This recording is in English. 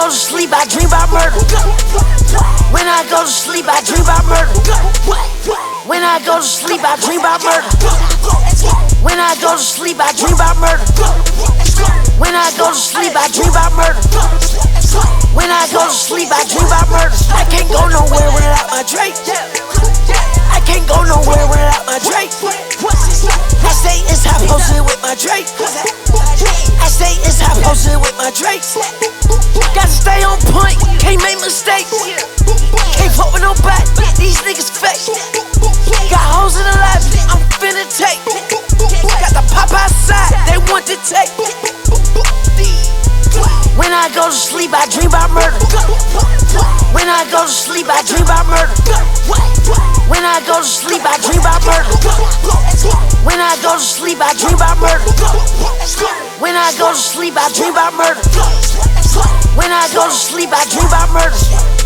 go to sleep, I dream about murder. When I go to sleep, I dream about murder. When I go to sleep, I dream about murder. When I go to sleep, I dream about murder. When I go to sleep, I dream about murder. When I go to sleep, I dream about murder. I can't go nowhere without my Drake. I can't go nowhere without my Drake. I stay inside posted with my Drake. I stay inside posted with my Drake. Gotta stay on point, can't make mistakes. Can't fuck with nobody, these niggas fake. Got hoes in the lobby, I'm finna take. Got the pop outside, they want to take. When I go to sleep, I dream about murder. When I go to sleep, I dream about murder. When I go to sleep, I dream about murder. When I go to sleep, I dream about murder. When I go to sleep, I dream about murder. When I go to sleep, I dream about murder.